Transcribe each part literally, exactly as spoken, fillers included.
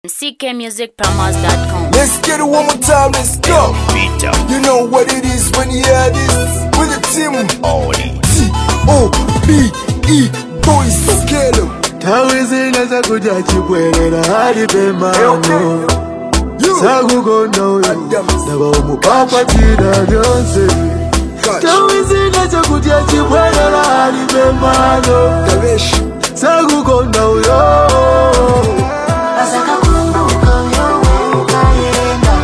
C K music promos dot com. Let's get it one more time, let's go. You know what it is when you hear this. With the team T O B E boys. Get em. Tawizina za kujachibwelera hali bemano Sagugonda uyo Naba omupapa tina byonse Tawizina za kujachibwelera hali bemano Sagugonda uyo Asaka kumbuka uyo ukayenda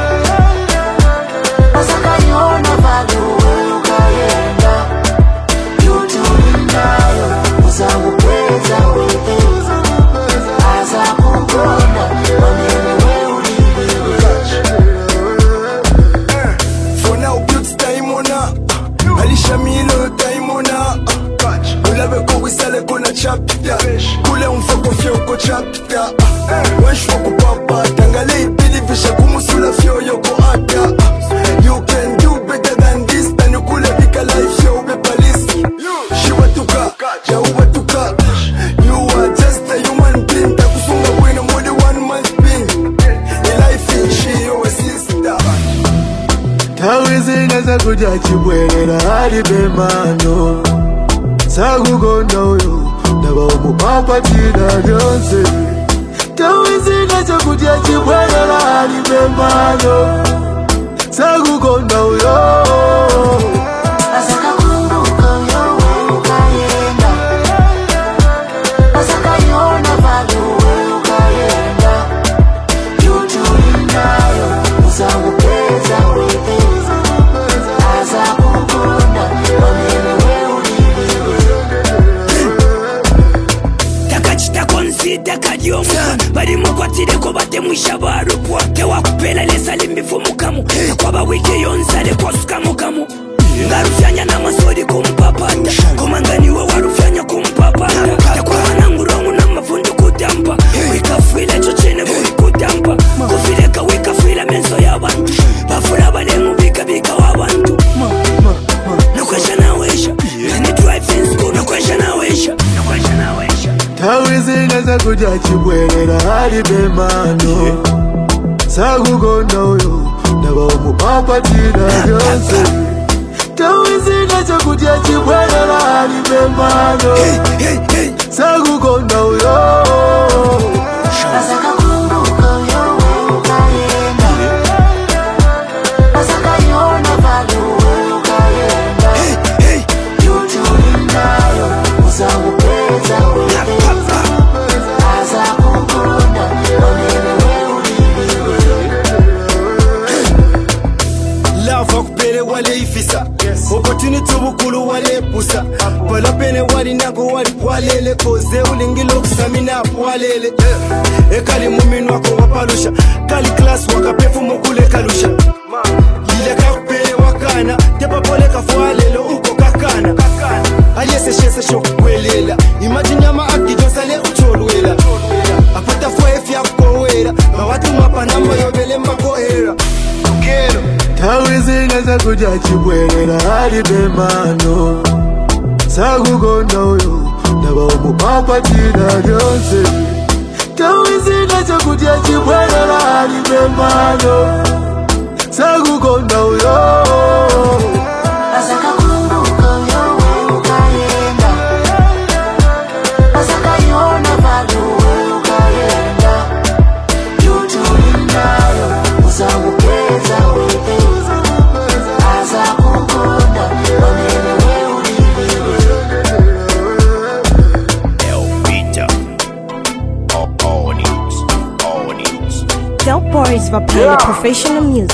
Asaka yona valu ukayenda Yutulindayo Usangu peza wete Asa kumbona Wamene we ulibiwe For now, beauty time ona Alisha milo time ona Kulabe kogu sale kona chapita Kule umfoko fyoko chapita Weshwako papa Tangale ibili visha kumusula fyo yoko ata You can do better than this Tanu kule bika life yo ube palisi Shiwatuka, jawatuka You are just a human being Takusunga wina mwede one month being Ni life in she yo a sister Tawizina za kujachibwelera hali bemano Sagugonda uyo Naba omupapa tina byonse Tawizina za kujachibwelera hali bemano Sagugonda uyo Asaka kumbuka uyo ukayenda Asaka yona valu ukayenda Yutulindayo Usangu peza wete Asa kumbona Wamene we ulibiwe Takachita konsida kadiomuka Bari mukwatireko batemwisha barupwa Kewa kupela lesa limifumukamu Kwaba wiki yonsale kwa sukamukamu Ngarufyanya na masori kumpapata Komanganiwe warufyanya kumpapata Takwa nangurongu na mafundu kutampa Wikafwila chochene buri kutampa Kufileka wikafwila menso ya bantu Bafula balemu bika bika wa bantu Nukwesha na wesha Nani drive in school Nukwesha na wesha Nukwesha na wesha Tawizina za kujachibwelera hali bemano Sagugonda uyo Naba omupapa tina byonse Tawizina za kujachibwelera hali bemano Sagugonda uyo Asaka kumbuka uyo ukayenda Asaka yona valu ukayenda Yutulindayo Usangu peza wete Asa kumbona Wamene we ulibiwe Love akupele wale ifisa Opportunity ubukulu wale pusa Pala pene wali nago wali pwalele Koze ulingilo kusamina pwalele Ekali muminu wako wapalusha Kali class wakapefu mokule kalusha Lile kakupele wakana Tepa pole kafualelo uko kakana Aliese shese shoku kwelela Imagine yama akijonsale ucholwela Apata fwe fya kukowela Bawatu mapa namba yobele makohera Kukero Tawizina za kujachibwelera hali bemano Sagugonda uyo Naba omupapa tina byonse Tawizina za kujachibwelera hali bemano Sagugonda uyo Asaka kumbuka uyo ukayenda Asaka yona valu ukayenda Yutulindayo Usangu peza wete Asa kumbona Wamene we ulibiwe Tell boys va play the professional music.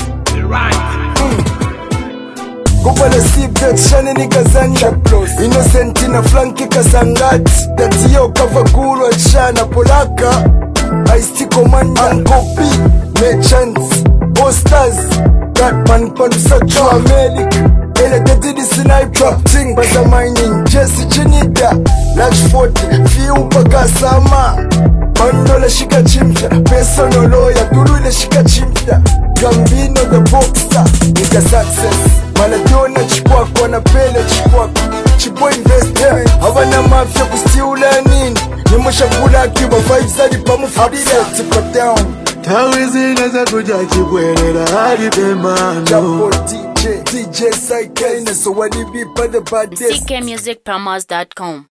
Kupala seatbelt shane ni kazanja Innocent na flanki kazangati Dati yo kavaguru achana polaka Ice-T Commander Nkopi Merchants Posters Gatman Panusa Joe America Ele dedidi snipe trap ting Baza mining Jesse Chinida Large forty Fiu mpaka sama Mandola shika chimfya Pesa no lawyer Duru ile shika chimfya Gambino the boxer Nika success Manadiona chikwako Wanapele chikwako Chipo investment Hawana mafya kustiula nini Nimusha kula kiba Vibes ali pamu for the set Go down tawizinga zakuja chibwerera ali bemano. Double D J, D J Psyche, so what it be for the bad C K music promos dot com.